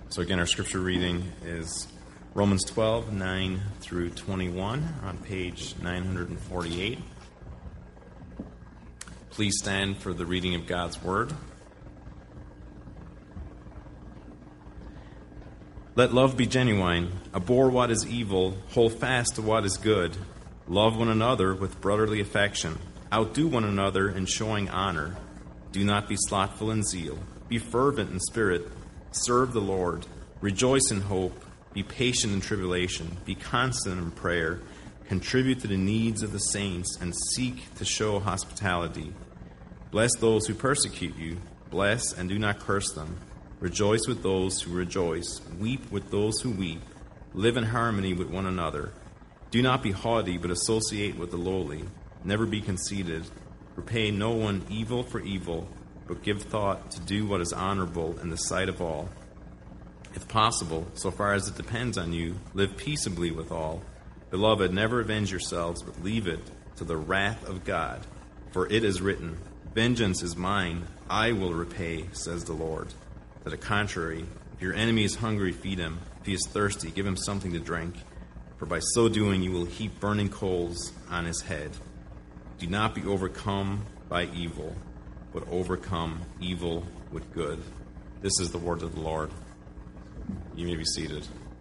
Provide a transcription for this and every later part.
So again, our scripture reading is Romans 12, 9 through 21 on page 948. Please stand for the reading of God's Word. Let love be genuine. Abhor what is evil. Hold fast to what is good. Love one another with brotherly affection. Outdo one another in showing honor. Do not be slothful in zeal. Be fervent in spirit. Serve the Lord. Rejoice in hope. Be patient in tribulation. Be constant in prayer. Contribute to the needs of the saints and seek to show hospitality. Bless those who persecute you. Bless and do not curse them. Rejoice with those who rejoice. Weep with those who weep. Live in harmony with one another. Do not be haughty, but associate with the lowly. Never be conceited. Repay no one evil for evil, but give thought to do what is honorable in the sight of all. If possible, so far as it depends on you, live peaceably with all. Beloved, never avenge yourselves, but leave it to the wrath of God. For it is written, "Vengeance is mine, I will repay, says the Lord." To the contrary, if your enemy is hungry, feed him. If he is thirsty, give him something to drink. For by so doing you will heap burning coals on his head. Do not be overcome by evil, but overcome evil with good. This is the word of the Lord. You may be seated.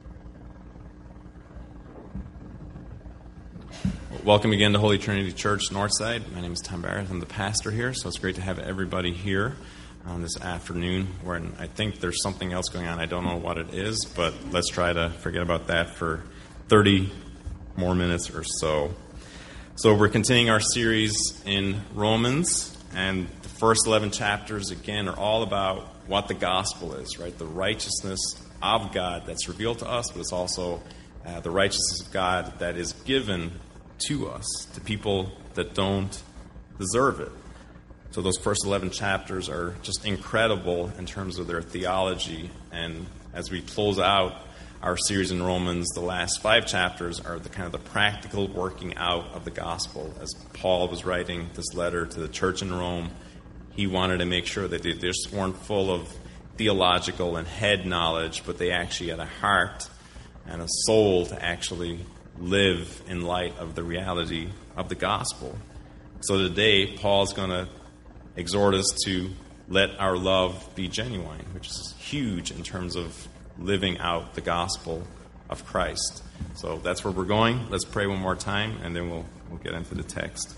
Welcome again to Holy Trinity Church, Northside. My name is Tom Barrett. I'm the pastor here, so it's great to have everybody here on this afternoon, where I think there's something else going on. I don't know what it is, but let's try to forget about that for 30 more minutes or so. So we're continuing our series in Romans, and the first 11 chapters, again, are all about what the gospel is, right? The righteousness of God that's revealed to us, but it's also the righteousness of God that is given to us, to people that don't deserve it. So those first 11 chapters are just incredible in terms of their theology. And as we close out our series in Romans, the last 5 chapters are the kind of the practical working out of the gospel. As Paul was writing this letter to the church in Rome, he wanted to make sure that they just weren't full of theological and head knowledge, but they actually had a heart and a soul to actually live in light of the reality of the gospel. So today, Paul's going to exhort us to let our love be genuine, which is huge in terms of living out the gospel of Christ. So that's where we're going. Let's pray one more time, and then we'll get into the text.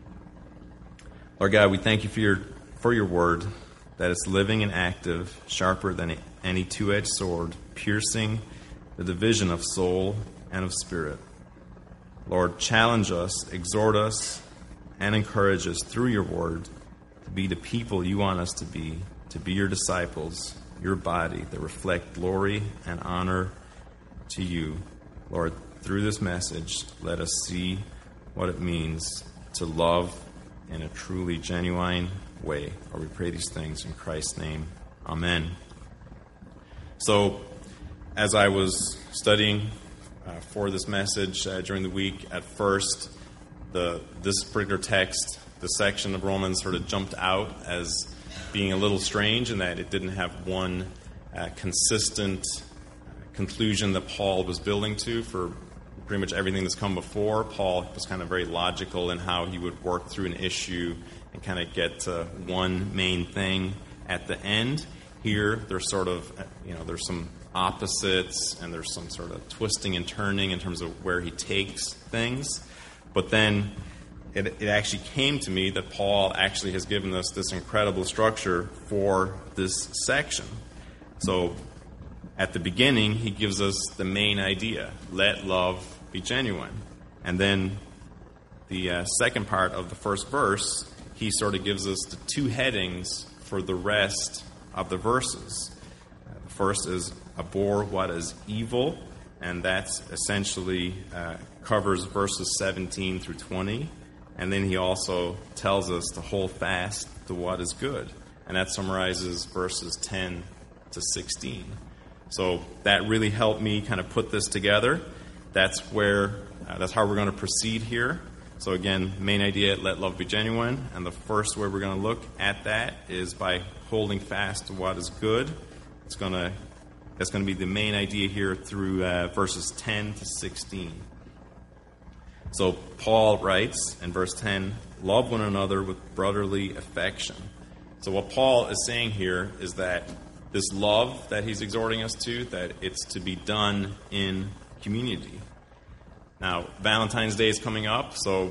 Lord God, we thank you for your word, that it's living and active, sharper than any two-edged sword, piercing the division of soul and of spirit. Lord, challenge us, exhort us, and encourage us through your word to be the people you want us to be your disciples, your body that reflect glory and honor to you. Lord, through this message, let us see what it means to love in a truly genuine way. Lord, we pray these things in Christ's name. Amen. So, as I was studying for this message during the week, at first, this particular text, the section of Romans, sort of jumped out as being a little strange in that it didn't have one consistent conclusion that Paul was building to for pretty much everything that's come before. Paul was kind of very logical in how he would work through an issue and kind of get to one main thing at the end. Here, there's sort of, there's some opposites and there's some sort of twisting and turning in terms of where he takes things. But then it actually came to me that Paul actually has given us this incredible structure for this section. So at the beginning, he gives us the main idea: let love be genuine. And then the second part of the first verse, he sort of gives us the 2 headings for the rest of the verses. The first is abhor what is evil, and that's essentially covers verses 17 through 20. And then he also tells us to hold fast to what is good. And that summarizes verses 10 to 16. So that really helped me kind of put this together. That's how we're going to proceed here. So again, main idea, let love be genuine. And the first way we're going to look at that is by holding fast to what is good. It's going to That's going to be the main idea here through verses 10 to 16. So Paul writes in verse 10, love one another with brotherly affection. So what Paul is saying here is that this love that he's exhorting us to, that it's to be done in community. Now, Valentine's Day is coming up, so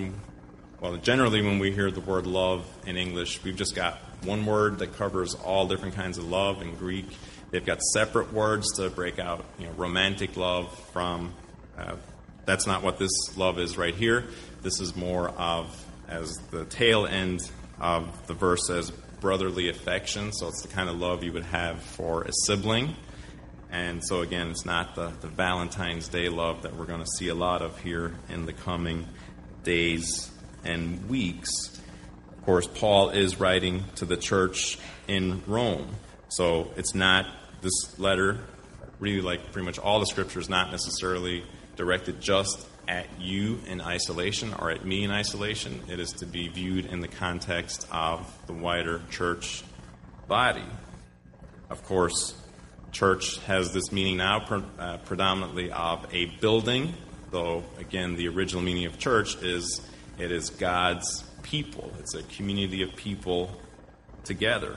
generally when we hear the word love in English, we've just got one word that covers all different kinds of love. In Greek, they've got separate words to break out, romantic love from. That's not what this love is right here. This is more of, as the tail end of the verse says, brotherly affection. So it's the kind of love you would have for a sibling. And so again, it's not the Valentine's Day love that we're going to see a lot of here in the coming days and weeks. Of course, Paul is writing to the church in Rome. So it's not, this letter, really like pretty much all the scripture, is not necessarily directed just at you in isolation or at me in isolation. It is to be viewed in the context of the wider church body. Of course, church has this meaning now predominantly of a building, though, again, the original meaning of church is it is God's people. It's a community of people together.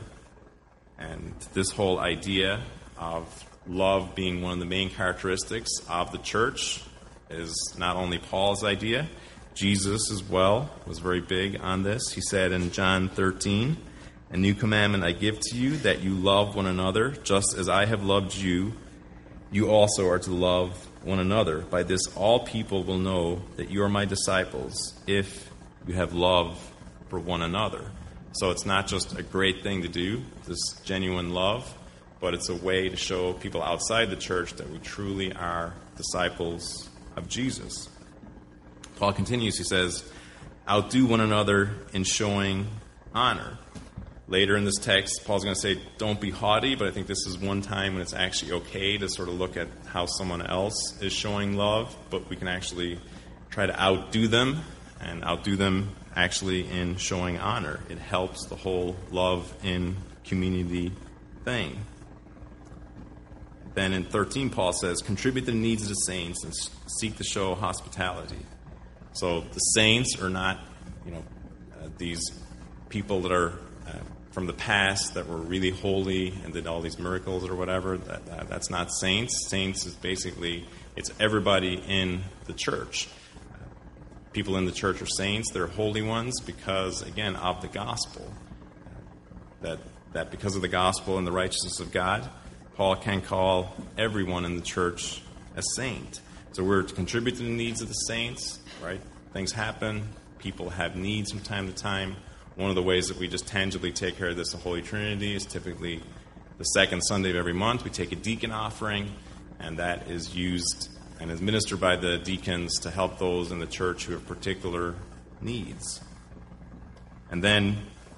And this whole idea of love being one of the main characteristics of the church is not only Paul's idea. Jesus as well was very big on this. He said in John 13, a new commandment I give to you, that you love one another, just as I have loved you. You also are to love one another. By this all people will know that you are my disciples, if you have love for one another. So it's not just a great thing to do, this genuine love, but it's a way to show people outside the church that we truly are disciples of Jesus. Paul continues, he says, outdo one another in showing honor. Later in this text, Paul's going to say, don't be haughty, but I think this is one time when it's actually okay to sort of look at how someone else is showing love, but we can actually try to outdo them, and outdo them actually in showing honor. It helps the whole love in community thing. Then in 13, Paul says, contribute to the needs of the saints and seek to show hospitality. So the saints are not, these people that are from the past that were really holy and did all these miracles or whatever. That's not saints. Saints is basically, it's everybody in the church. People in the church are saints. They're holy ones because, again, of the gospel. That because of the gospel and the righteousness of God, Paul can call everyone in the church a saint. So we're to contribute to the needs of the saints, right? Things happen. People have needs from time to time. One of the ways that we just tangibly take care of this, the Holy Trinity, is typically the second Sunday of every month. We take a deacon offering, and that is used and is ministered by the deacons to help those in the church who have particular needs. And then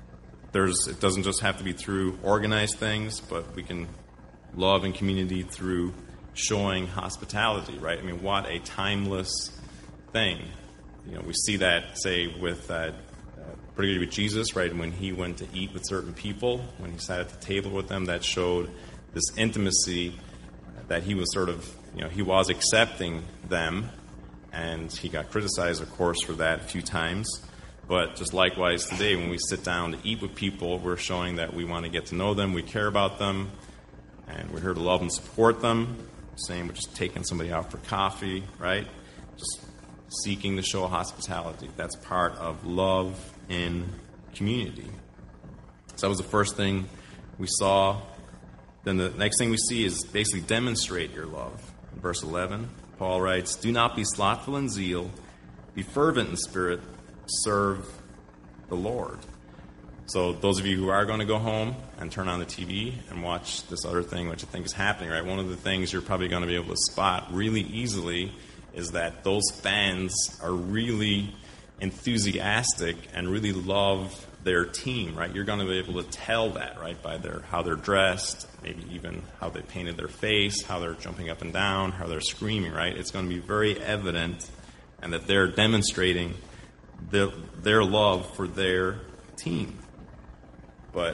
it doesn't just have to be through organized things, but we can love and community through showing hospitality, right? I mean, what a timeless thing. We see that, say, with particularly with Jesus, right? When he went to eat with certain people, when he sat at the table with them, that showed this intimacy that he was sort of, he was accepting them, and he got criticized, of course, for that a few times. But just likewise today, when we sit down to eat with people, we're showing that we want to get to know them, we care about them, and we're here to love and support them. Same with just taking somebody out for coffee, right? Just seeking to show hospitality. That's part of love in community. So that was the first thing we saw. Then the next thing we see is basically demonstrate your love. In verse 11, Paul writes, do not be slothful in zeal, be fervent in spirit, serve the Lord. So those of you who are going to go home and turn on the TV and watch this other thing, which I think is happening, right? One of the things you're probably going to be able to spot really easily is that those fans are really enthusiastic and really love their team, right? You're going to be able to tell that, right, by how they're dressed, maybe even how they painted their face, how they're jumping up and down, how they're screaming, right? It's going to be very evident, and that they're demonstrating their love for their team. But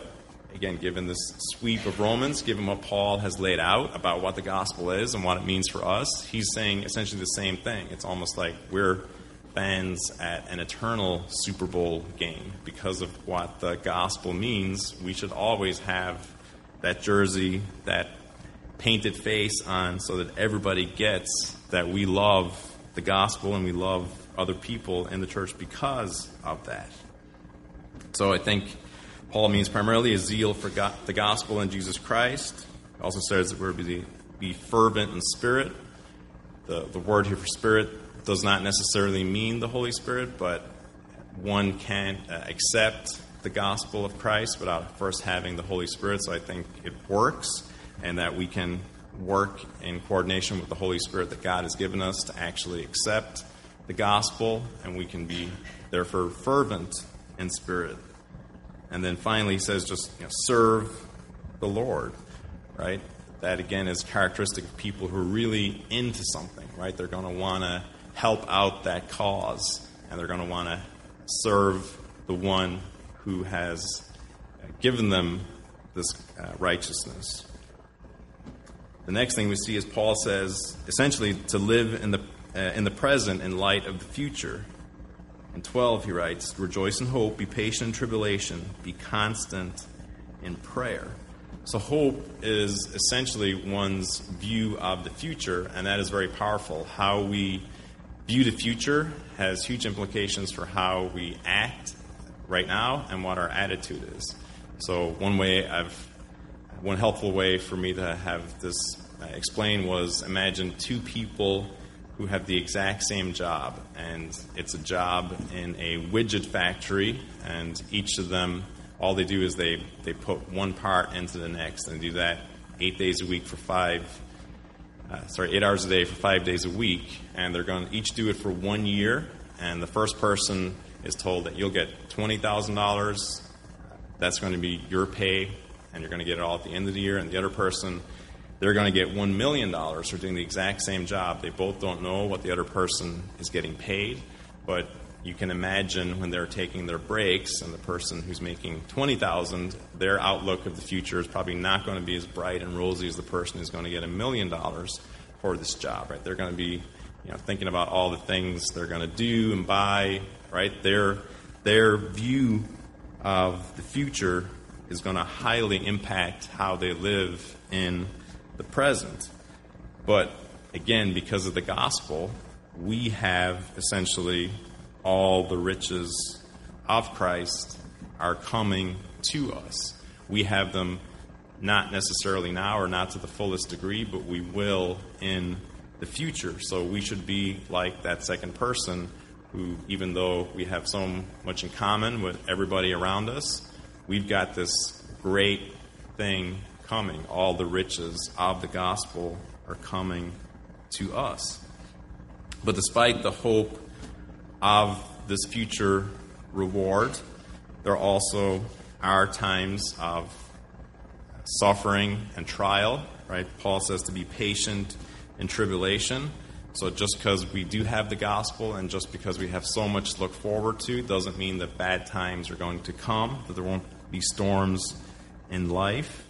again, given this sweep of Romans, given what Paul has laid out about what the gospel is and what it means for us, he's saying essentially the same thing. It's almost like we're fans at an eternal Super Bowl game. Because of what the gospel means, we should always have that jersey, that painted face on, so that everybody gets that we love the gospel and we love other people in the church because of that. So I think Paul means primarily a zeal for the gospel and Jesus Christ. It also says that we're to be fervent in spirit. The word here for spirit does not necessarily mean the Holy Spirit, but one can't accept the gospel of Christ without first having the Holy Spirit. So I think it works, and that we can work in coordination with the Holy Spirit that God has given us to actually accept the gospel, and we can be therefore fervent in spirit. And then finally, he says just serve the Lord, right? That, again, is characteristic of people who are really into something, right? They're going to want to help out that cause, and they're going to want to serve the one who has given them this righteousness. The next thing we see is Paul says, essentially, to live in the present in light of the future. In 12, he writes, rejoice in hope, be patient in tribulation, be constant in prayer. So hope is essentially one's view of the future, and that is very powerful. How we view the future has huge implications for how we act right now and what our attitude is. So one helpful way for me to have this explained was, imagine two people who have the exact same job, and it's a job in a widget factory, and each of them, all they do is they put one part into the next, and do that 8 days a week for 8 hours a day for 5 days a week, and they're going to each do it for 1 year, and the first person is told that you'll get $20,000, that's going to be your pay, and you're going to get it all at the end of the year, and the other person, they're going to get $1 million for doing the exact same job. They both don't know what the other person is getting paid, but you can imagine when they're taking their breaks and the person who's making $20,000, their outlook of the future is probably not going to be as bright and rosy as the person who's going to get $1 million for this job, right? They're going to be thinking about all the things they're going to do and buy, right? Their view of the future is going to highly impact how they live in the present. But again, because of the gospel, we have essentially all the riches of Christ are coming to us. We have them not necessarily now or not to the fullest degree, but we will in the future. So we should be like that second person who, even though we have so much in common with everybody around us, we've got this great thing coming. All the riches of the gospel are coming to us. But despite the hope of this future reward, there also are times of suffering and trial, right? Paul says to be patient in tribulation. So just because we do have the gospel and just because we have so much to look forward to doesn't mean that bad times are going to come, that there won't be storms in life.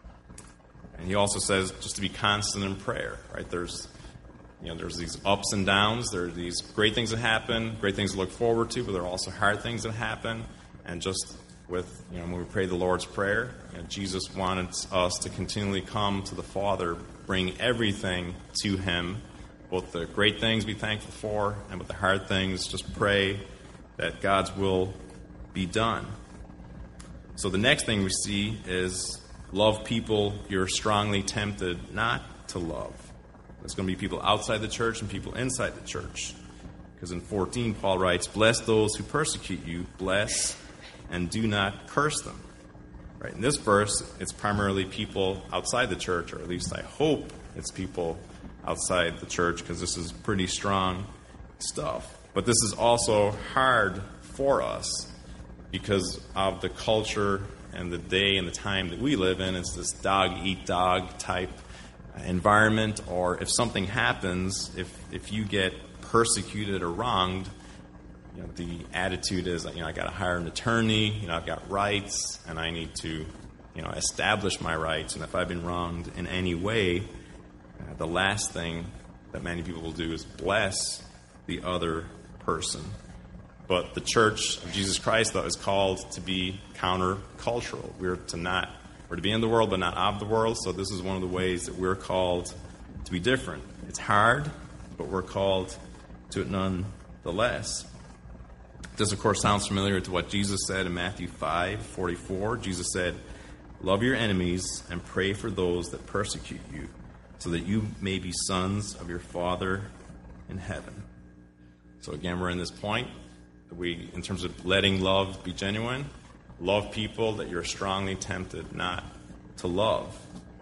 And he also says just to be constant in prayer, right? There's these ups and downs. There are these great things that happen, great things to look forward to, but there are also hard things that happen. And just with, when we pray the Lord's Prayer, Jesus wanted us to continually come to the Father, bring everything to Him, both the great things be thankful for, and with the hard things, just pray that God's will be done. So the next thing we see is love people you're strongly tempted not to love. There's going to be people outside the church and people inside the church. Because in 14, Paul writes, bless those who persecute you, bless and do not curse them. Right? In this verse, it's primarily people outside the church, or at least I hope it's people outside the church, because this is pretty strong stuff. But this is also hard for us because of the culture and the day and the time that we live in. It's this dog-eat-dog type environment, or if something happens, if you get persecuted or wronged, the attitude is, I got to hire an attorney, I've got rights, and I need to, establish my rights. And if I've been wronged in any way, the last thing that many people will do is bless the other person. But the Church of Jesus Christ, though, is called to be countercultural. We're to be in the world, but not of the world. So this is one of the ways that we're called to be different. It's hard, but we're called to it nonetheless. This, of course, sounds familiar to what Jesus said in Matthew 5:44. Jesus said, "Love your enemies and pray for those that persecute you, so that you may be sons of your Father in heaven." So again, we're in this point. In terms of letting love be genuine, love people that you're strongly tempted not to love.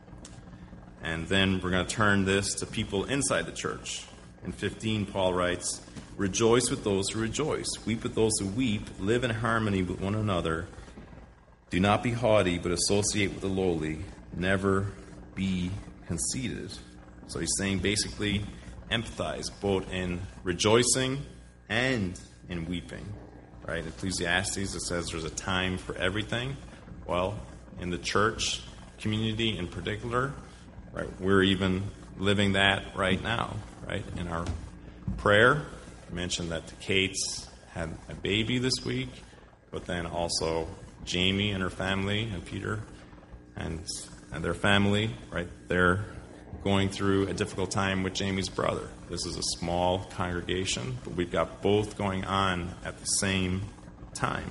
And then we're going to turn this to people inside the church. In 15, Paul writes, "Rejoice with those who rejoice. Weep with those who weep. Live in harmony with one another. Do not be haughty, but associate with the lowly. Never be conceited." So he's saying basically empathize both in rejoicing and in weeping. Right? In Ecclesiastes, it says there's a time for everything. Well, in the church community in particular, right, we're even living that right now. Right? In our prayer, I mentioned that the Kates had a baby this week, but then also Jamie and her family and Peter and their family, right? They're going through a difficult time with Jamie's brother. This is a small congregation, but we've got both going on at the same time.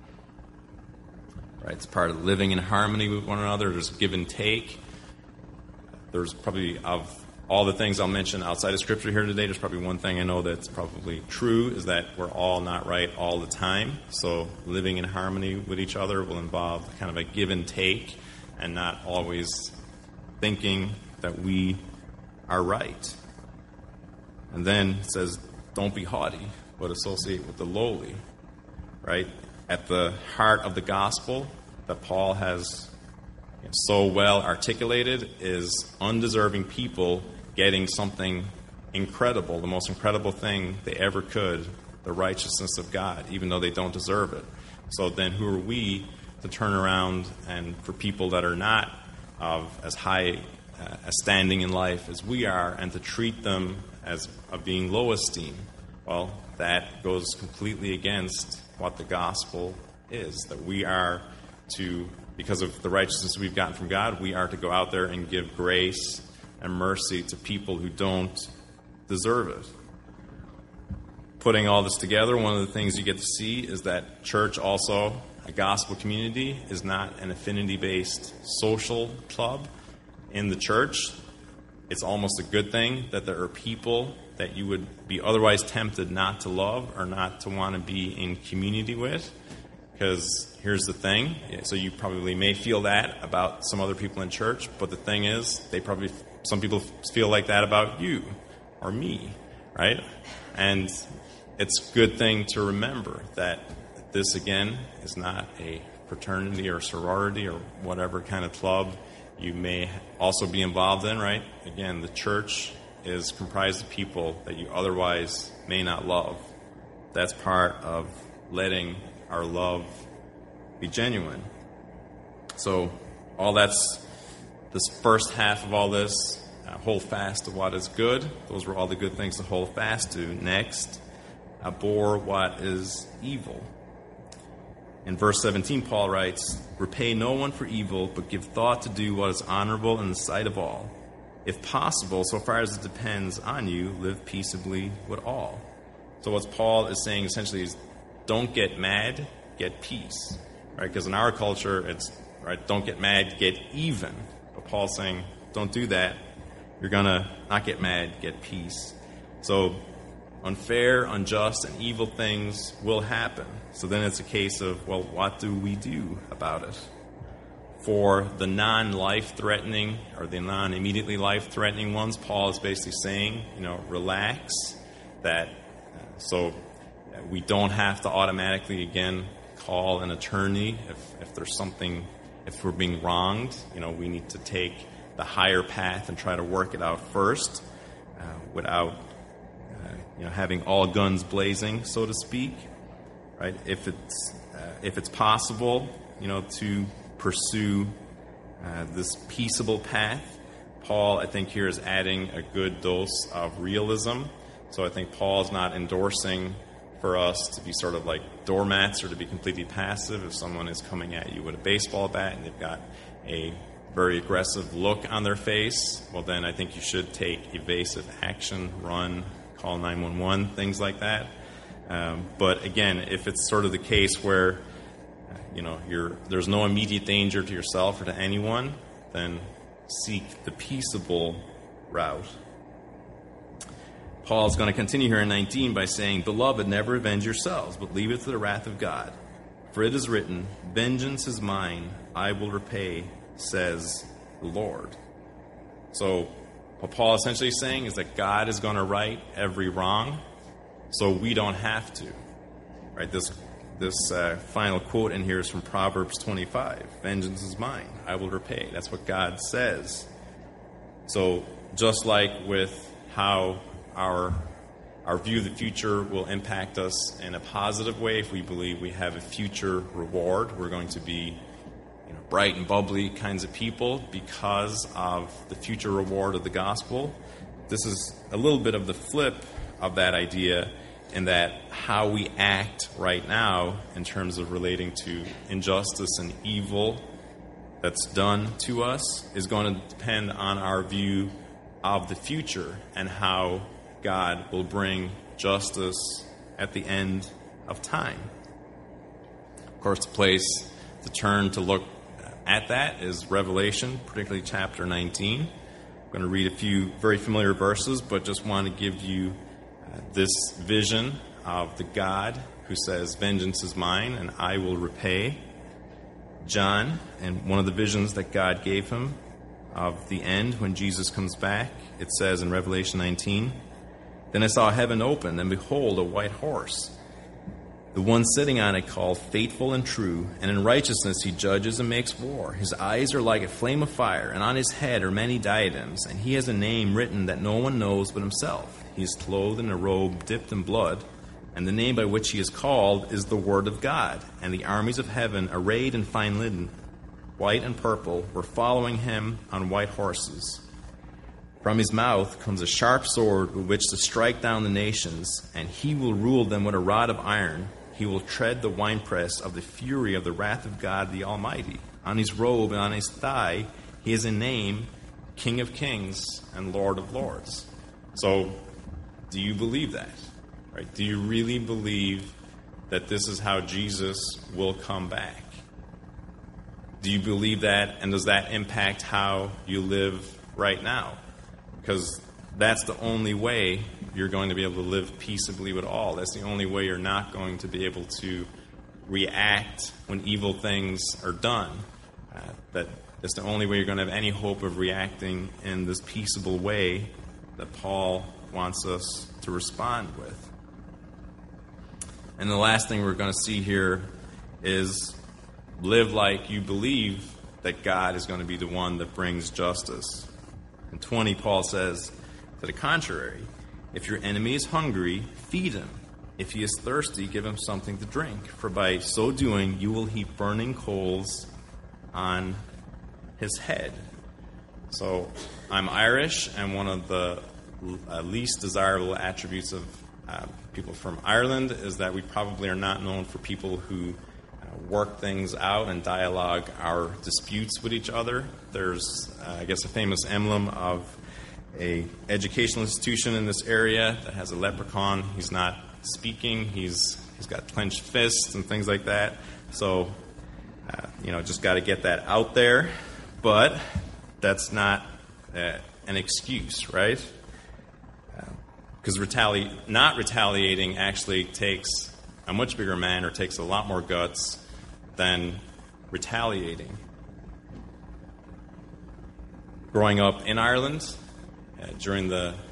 Right? It's part of living in harmony with one another. There's give and take. There's probably, of all the things I'll mention outside of Scripture here today, there's probably one thing I know that's probably true, is that we're all not right all the time. So living in harmony with each other will involve kind of a give and take, and not always thinking that we are right. And then it says, don't be haughty, but associate with the lowly. Right? At the heart of the gospel that Paul has so well articulated is undeserving people getting something incredible, the most incredible thing they ever could, the righteousness of God, even though they don't deserve it. So then who are we to turn around and for people that are not of as high a standing in life as we are, and to treat them as of being low esteem? Well, that goes completely against what the gospel is, that we are to, because of the righteousness we've gotten from God, we are to go out there and give grace and mercy to people who don't deserve it. Putting all this together, one of the things you get to see is that church also, a gospel community, is not an affinity-based social club. In the church, it's almost a good thing that there are people that you would be otherwise tempted not to love or not to want to be in community with. Because here's the thing, so you probably may feel that about some other people in church, but the thing is, some people feel like that about you or me, right? And it's a good thing to remember that this, again, is not a fraternity or sorority or whatever kind of club you may also be involved in, right? Again, the church is comprised of people that you otherwise may not love. That's part of letting our love be genuine. So this first half of all this, hold fast to what is good. Those were all the good things to hold fast to. Next, abhor what is evil. In verse 17, Paul writes, "Repay no one for evil, but give thought to do what is honorable in the sight of all. If possible, so far as it depends on you, live peaceably with all." So what Paul is saying essentially is, don't get mad, get peace. Right? Because in our culture, it's, right, don't get mad, get even. But Paul's saying, don't do that. You're going to not get mad, get peace. So unfair, unjust, and evil things will happen. So then it's a case of, well, what do we do about it? For the non-life-threatening or the non-immediately life-threatening ones, Paul is basically saying, relax. So we don't have to automatically, again, call an attorney if there's something, if we're being wronged. We need to take the higher path and try to work it out first without having all guns blazing, so to speak. Right? If it's possible, to pursue this peaceable path. Paul, I think, here is adding a good dose of realism. So I think Paul is not endorsing for us to be sort of like doormats or to be completely passive. If someone is coming at you with a baseball bat and they've got a very aggressive look on their face, well, then I think you should take evasive action, run, call 911, things like that. But again, if it's sort of the case where there's no immediate danger to yourself or to anyone, then seek the peaceable route. Paul is going to continue here in 19 by saying, "Beloved, never avenge yourselves, but leave it to the wrath of God. For it is written, 'Vengeance is mine, I will repay,' says the Lord." So what Paul essentially is saying is that God is going to right every wrong, so we don't have to. Right? This final quote in here is from Proverbs 25. "Vengeance is mine, I will repay." That's what God says. So just like with how our view of the future will impact us in a positive way, if we believe we have a future reward, we're going to be bright and bubbly kinds of people because of the future reward of the gospel. This is a little bit of the flip of that idea, in that how we act right now in terms of relating to injustice and evil that's done to us is going to depend on our view of the future and how God will bring justice at the end of time. Of course, the place to turn to look at that is Revelation, particularly chapter 19. I'm going to read a few very familiar verses, but just want to give you this vision of the God who says, "Vengeance is mine, and I will repay." John, and one of the visions that God gave him of the end when Jesus comes back, it says in Revelation 19, "Then I saw heaven open, and behold, a white horse. The one sitting on it called Faithful and True, and in righteousness he judges and makes war. His eyes are like a flame of fire, and on his head are many diadems, and he has a name written that no one knows but himself. He is clothed in a robe dipped in blood, and the name by which he is called is the Word of God. And the armies of heaven, arrayed in fine linen, white and purple, were following him on white horses. From his mouth comes a sharp sword with which to strike down the nations, and he will rule them with a rod of iron. He will tread the winepress of the fury of the wrath of God the Almighty. On his robe and on his thigh he has a name, King of Kings and Lord of Lords." So, do you believe that? Right? Do you really believe that this is how Jesus will come back? Do you believe that, and does that impact how you live right now? Because that's the only way you're going to be able to live peaceably with all. That's the only way you're not going to be able to react when evil things are done. That's the only way you're going to have any hope of reacting in this peaceable way that Paul wants us to respond with. And the last thing we're going to see here is live like you believe that God is going to be the one that brings justice. In 20, Paul says, to the contrary, if your enemy is hungry, feed him. If he is thirsty, give him something to drink. For by so doing, you will heap burning coals on his head. So I'm Irish, and one of the least desirable attributes of people from Ireland is that we probably are not known for people who work things out and dialogue our disputes with each other. There's, I guess, a famous emblem of a educational institution in this area that has a leprechaun. He's not speaking. He's got clenched fists and things like that. So, just got to get that out there. But that's not an excuse, right? Because not retaliating actually takes a much bigger man, or takes a lot more guts than retaliating. Growing up in Ireland, from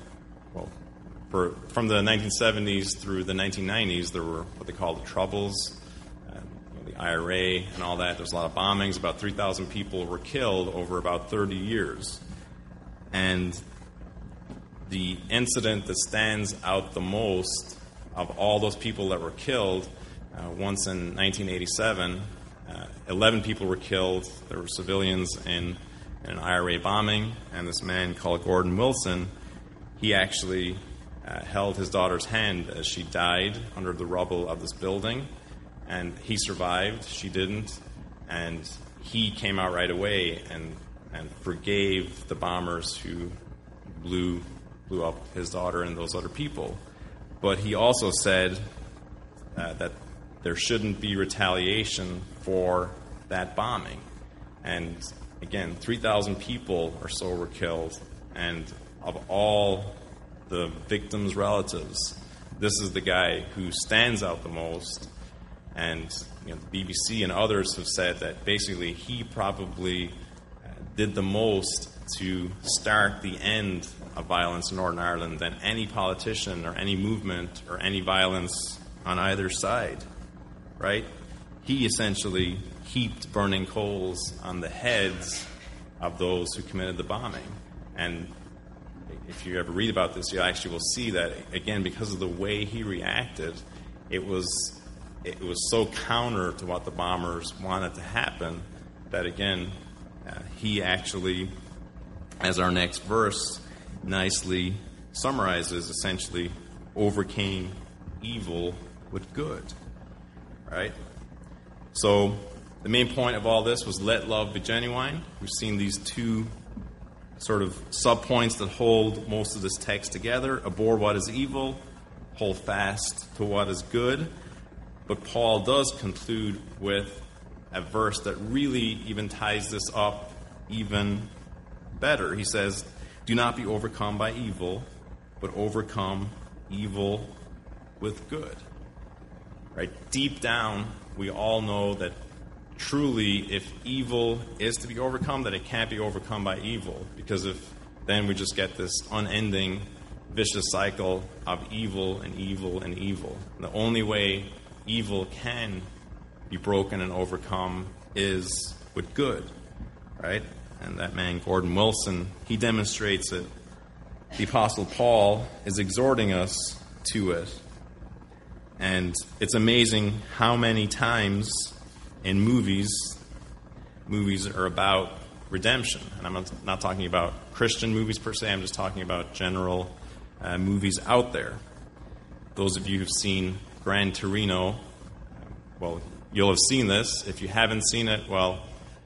the 1970s through the 1990s, there were what they call the Troubles, the IRA and all that. There was a lot of bombings. About 3,000 people were killed over about 30 years. And the incident that stands out the most of all those people that were killed, once in 1987, 11 people were killed. There were civilians in an IRA bombing, and this man called Gordon Wilson, he actually held his daughter's hand as she died under the rubble of this building, and he survived. She didn't, and he came out right away and forgave the bombers who blew up his daughter and those other people. But he also said that there shouldn't be retaliation for that bombing. And again, 3,000 people or so were killed, and of all the victims' relatives, this is the guy who stands out the most. And the BBC and others have said that basically he probably did the most to start the end of violence in Northern Ireland than any politician or any movement or any violence on either side, right? He essentially heaped burning coals on the heads of those who committed the bombing. And if you ever read about this, you actually will see that, again, because of the way he reacted, it was so counter to what the bombers wanted to happen that, again, he actually, as our next verse nicely summarizes, essentially overcame evil with good, right? So the main point of all this was let love be genuine. We've seen these two sort of subpoints that hold most of this text together. Abhor what is evil, hold fast to what is good. But Paul does conclude with a verse that really even ties this up even better. He says, do not be overcome by evil, but overcome evil with good. Right? Deep down, we all know that truly, if evil is to be overcome, that it can't be overcome by evil, because then we just get this unending vicious cycle of evil and evil and evil. And the only way evil can be broken and overcome is with good, right? And that man, Gordon Wilson, he demonstrates it. The Apostle Paul is exhorting us to it. And it's amazing how many times in movies are about redemption. And I'm not talking about Christian movies per se, I'm just talking about general movies out there. Those of you who've seen Gran Torino, well, you'll have seen this. If you haven't seen it, well,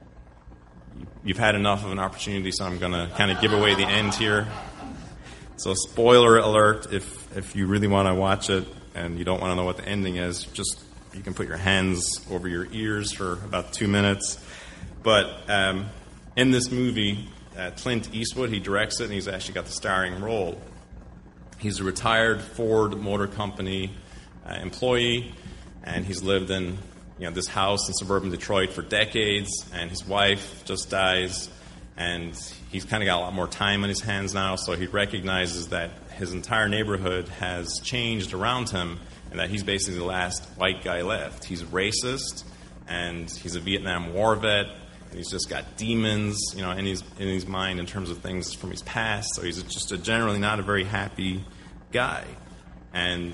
you've had enough of an opportunity, so I'm going to kind of give away the end here. So spoiler alert, if you really want to watch it and you don't want to know what the ending is, just you can put your hands over your ears for about 2 minutes. But in this movie, Clint Eastwood, he directs it, and he's actually got the starring role. He's a retired Ford Motor Company employee, and he's lived in this house in suburban Detroit for decades, and his wife just dies, and he's kind of got a lot more time on his hands now, so he recognizes that his entire neighborhood has changed around him, and that he's basically the last white guy left. He's racist, and he's a Vietnam War vet, and he's just got demons, in his mind in terms of things from his past, so he's just generally not a very happy guy. And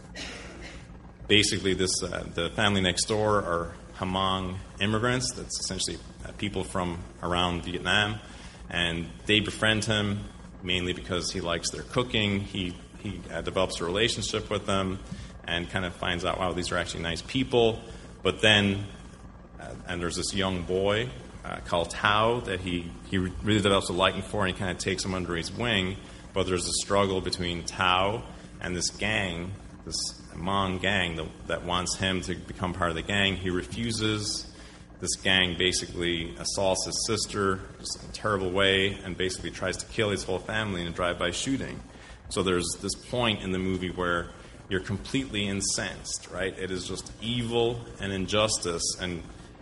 basically, the family next door are Hmong immigrants. That's essentially people from around Vietnam, and they befriend him mainly because he likes their cooking. He develops a relationship with them and kind of finds out, wow, these are actually nice people. But then, and there's this young boy called Tao that he really develops a liking for, and he kind of takes him under his wing. But there's a struggle between Tao and this gang, this Hmong gang that wants him to become part of the gang. He refuses. This gang basically assaults his sister just in a terrible way and basically tries to kill his whole family in a drive-by shooting. So there's this point in the movie where you're completely incensed, right? It is just evil and injustice, and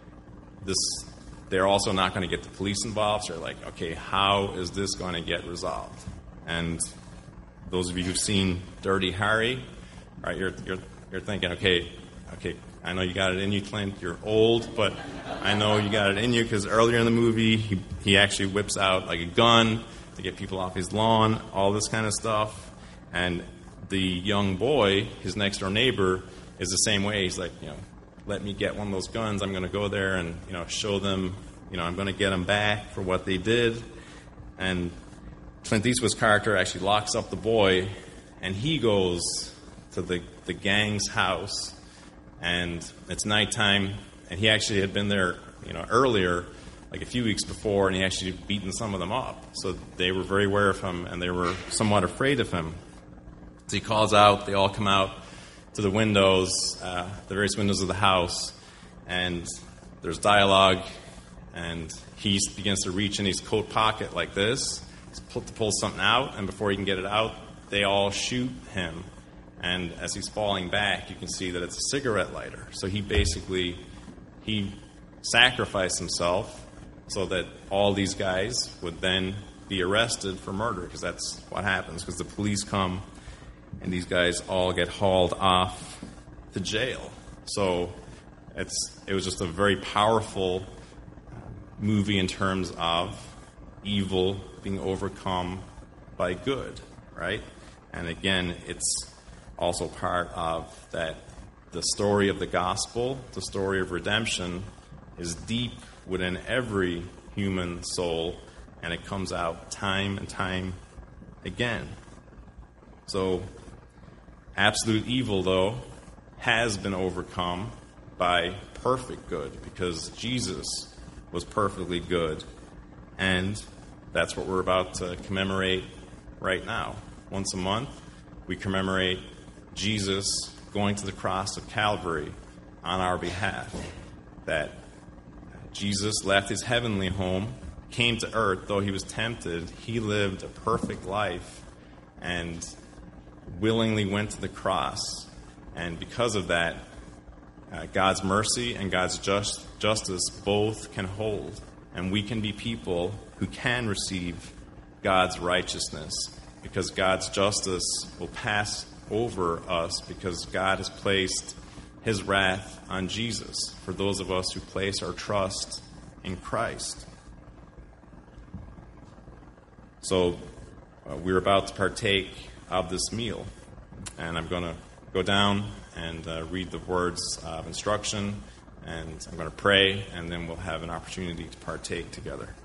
they're also not going to get the police involved. So they're like, okay, how is this going to get resolved? And those of you who've seen Dirty Harry, right, you're thinking, okay, I know you got it in you, Clint. You're old, but I know you got it in you, because earlier in the movie, he actually whips out like a gun to get people off his lawn, all this kind of stuff. And the young boy, his next door neighbor, is the same way. He's like, let me get one of those guns. I'm going to go there and, show them, I'm going to get them back for what they did. And Clint Eastwood's character actually locks up the boy, and he goes to the gang's house, and it's nighttime, and he actually had been there, earlier, like a few weeks before, and he actually beaten some of them up. So they were very aware of him, and they were somewhat afraid of him. So he calls out, they all come out to the windows, the various windows of the house, and there's dialogue, and he begins to reach in his coat pocket like this, to pull something out, and before he can get it out, they all shoot him. And as he's falling back, you can see that it's a cigarette lighter. So he sacrificed himself so that all these guys would then be arrested for murder, because that's what happens, because the police come and these guys all get hauled off to jail. So it was just a very powerful movie in terms of evil being overcome by good, right? And again, it's also part of that the story of the gospel, the story of redemption, is deep within every human soul, and it comes out time and time again. So absolute evil, though, has been overcome by perfect good, because Jesus was perfectly good. And that's what we're about to commemorate right now. Once a month, we commemorate Jesus going to the cross of Calvary on our behalf. That Jesus left his heavenly home, came to earth, though he was tempted, he lived a perfect life and willingly went to the cross. And because of that, God's mercy and God's justice both can hold. And we can be people who can receive God's righteousness, because God's justice will pass over us, because God has placed his wrath on Jesus for those of us who place our trust in Christ. So we're about to partake of this meal, and I'm going to go down and read the words of instruction, and I'm going to pray, and then we'll have an opportunity to partake together.